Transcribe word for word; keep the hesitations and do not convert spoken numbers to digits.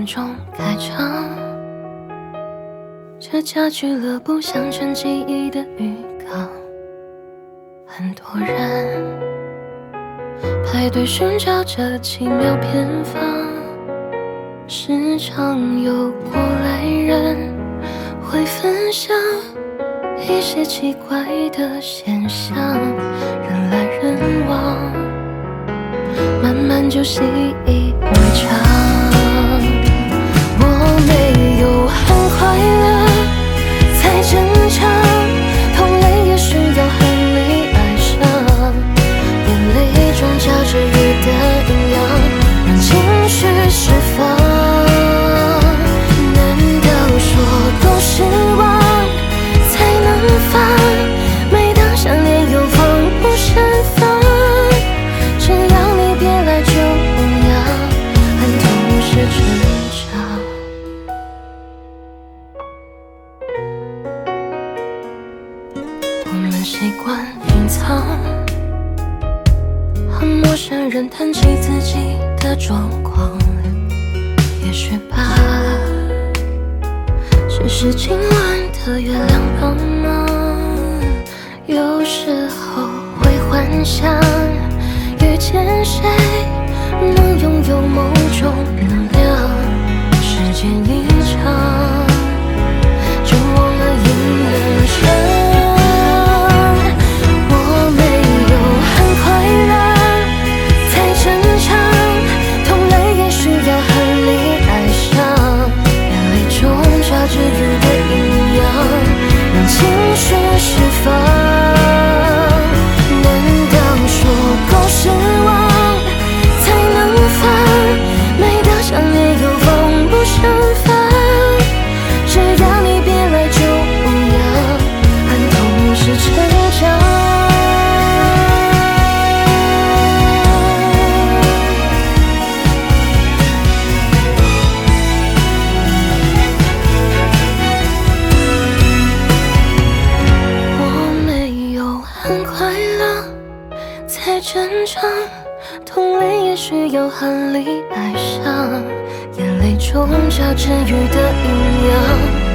中开场，这家俱乐部像成记忆的浴缸，很多人排队寻找这奇妙偏方，时常有过来人会分享一些奇怪的现象，人来人往，慢慢就习以为常。我没有很快乐才正常，痛累也需要和你爱上，眼泪中夹着雨的营养，让情绪释放。难道说够失望才能放？每当想念又防不胜防，只要你别来就样，很痛是成长。我们习惯隐藏，和陌生人谈起自己的状况，也许吧，只是今晚的月亮帮忙。有时候会幻想，遇见谁能拥有某种能量，时间一长就忘了应人生。我没有很快乐才正常，痛累也需要和你爱上，眼泪中夹着雨的营养，让情绪释放。正常，痛累也需要和你爱上，眼泪中夹着雨的营养。